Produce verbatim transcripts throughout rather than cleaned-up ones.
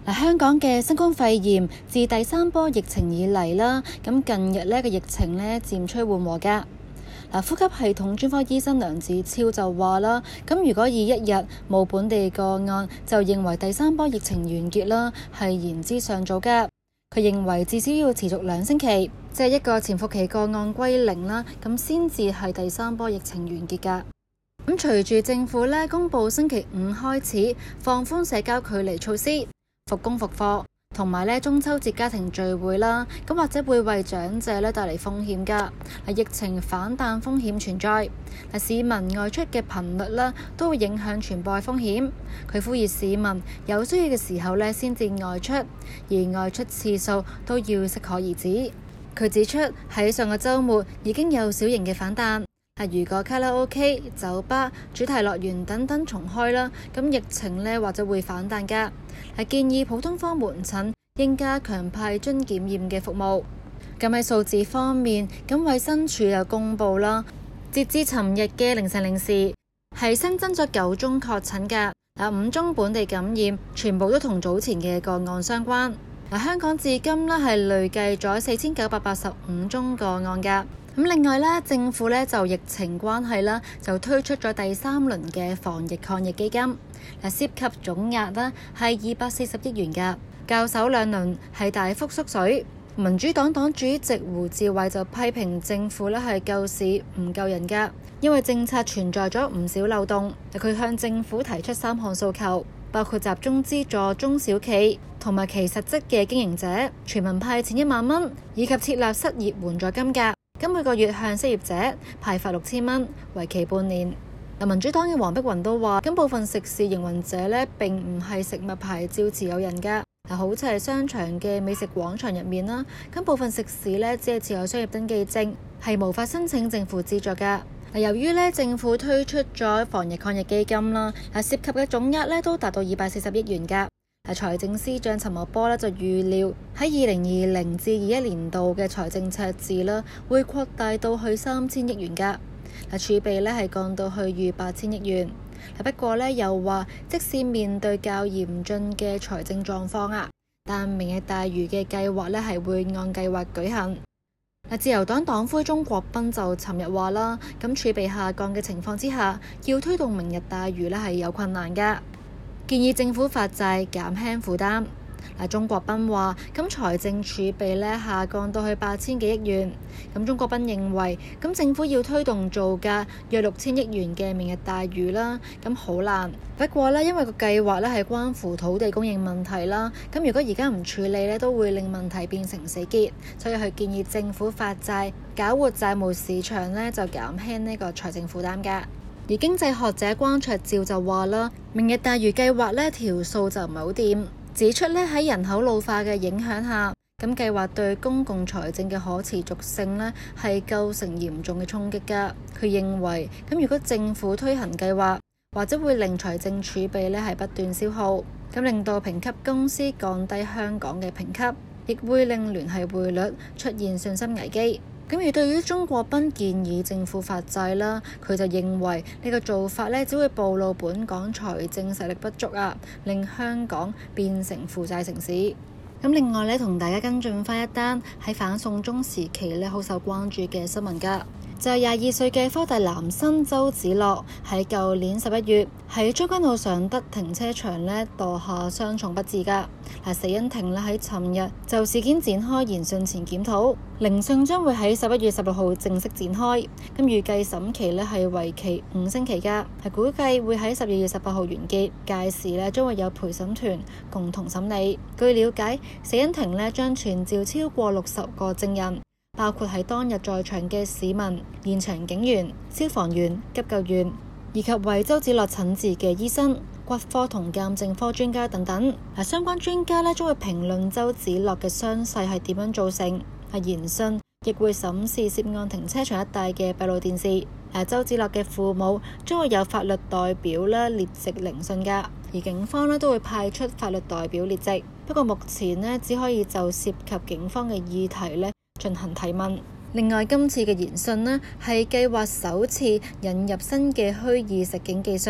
香港嘅新冠肺炎自第三波疫情以嚟啦，咁近日呢個疫情呢漸趨緩和㗎。嗱，呼吸系統專科醫生梁子超就話啦，咁如果以一日冇本地個案就認為第三波疫情完結啦，係言之尚早㗎。佢認為至少要持續兩星期，即係一個潛伏期個案歸零啦，咁先至係第三波疫情完結㗎。咁隨住政府呢公佈星期五開始放寬社交距離措施，復工復課，同埋咧中秋節家庭聚會啦，咁或者會為長者咧帶嚟風險㗎。疫情反彈風險存在，市民外出嘅頻率啦都會影響傳播風險。佢呼籲市民有需要嘅時候咧先至外出，而外出次數都要適可而止。佢指出喺上個週末已經有小型嘅反彈。如果卡拉 OK、酒吧、主題樂園等等重開啦，咁疫情呢或者會反彈㗎。係建議普通科門診應加強派津檢驗嘅服務。咁喺數字方面，咁衛生署又公布啦，截至尋日嘅凌晨零時，係新增咗九宗確診㗎。嗱，五宗本地感染，全部都同早前嘅個案相關。嗱，香港至今呢係累計咗四千九百八十五宗個案㗎。咁另外咧，政府咧就疫情關係啦，就推出咗第三輪嘅防疫抗疫基金，嗱，涉及總額啦係二百四十億元㗎，較首兩輪係大幅縮水。民主黨黨主席胡志偉就批評政府咧係救市唔救人㗎，因為政策存在咗唔少漏洞。佢向政府提出三項訴求，包括集中資助中小企同埋其實質嘅經營者，全民派錢一萬蚊，以及設立失業援助金㗎。咁每個月向失業者派發六千蚊，為期半年。民主黨嘅黃碧雲都話，咁部分食肆營運者呢並唔係食物牌照持有人㗎。嗱，好似係商場嘅美食廣場入面啦，咁部分食肆呢只係持有商業登記證，係無法申請政府資助㗎。由於呢政府推出咗防疫抗疫基金啦，涉及嘅總額呢都達到二百四十億元㗎。財政司長陳茂波呢就預料喺二零二零至二一年度嘅財政赤字啦，會擴大到去三千億元㗎。嗱，儲備呢係降到去逾八千億元。不過呢又話，即使面對較嚴峻嘅財政狀況啊，但明日大嶼嘅計劃呢係會按計劃舉行。自由黨黨魁鍾國斌就尋日話啦，咁儲備下降嘅情況之下，要推動明日大嶼呢係有困難㗎。建議政府發債減輕負擔。嗱，鍾國斌話：咁財政儲備咧下降到去八千幾億元。咁鍾國斌認為，咁政府要推動造價約六千億元嘅明日大嶼啦，咁好難。不過呢，因為個計劃咧係關乎土地供應問題啦，咁如果而家唔處理咧，都會令問題變成死結。所以佢建議政府發債，搞活債務市場咧，就減輕呢個財政負擔㗎。而經濟學者關焯照就話啦，明日大嶼計劃呢條數就唔係好掂，指出呢喺人口老化嘅影響下，咁計劃對公共財政嘅可持續性呢係構成嚴重嘅衝擊㗎。佢認為咁如果政府推行計劃，或者會令財政儲備呢係不斷消耗，咁令到評級公司降低香港嘅評級，亦會令聯繫匯率出現信心危機。咁而對於鍾國斌建議政府發債啦，佢就認為呢個做法呢只會暴露本港財政實力不足啊，令香港變成負債城市。咁另外呢，同大家跟進翻一單喺反送中時期呢好受關注嘅新聞㗎。就係廿二歲嘅科大男生周梓樂喺舊年十一月喺將軍澳尚德停車場呢墮下傷重不治㗎。嗱，死因庭呢喺尋日就事件展開研訊前檢討，聆訊將會喺十一月十六號正式展開。咁預計審期呢係為期五星期㗎，係估計會喺十二月十八號完結。屆時呢將會有陪審團共同審理。據了解，死因庭呢將傳召超過六十個證人，包括係當日在場嘅市民、現場警員、消防員、急救員，以及為周梓樂診治嘅醫生、骨科同鑑證科專家等等。嗱，相關專家呢將會評論周梓樂嘅傷勢係點樣造成。係研訊亦會審視涉案停車場一帶嘅閉路電視。嗱，周梓樂嘅父母將會有法律代表咧列席聆訊㗎，而警方呢都會派出法律代表列席。不過目前呢只可以就涉及警方嘅議題呢進行提問。另外，今次嘅研訊呢係計劃首次引入新嘅虛擬實境技術，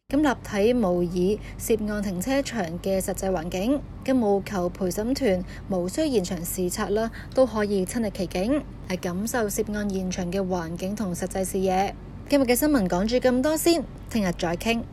咁立體模擬涉案停車場嘅實際環境，咁務求陪審團無需現場視察啦，都可以親歷其境，嚟感受涉案現場嘅環境同實際視野。今日嘅新聞講住咁多先，聽日再傾。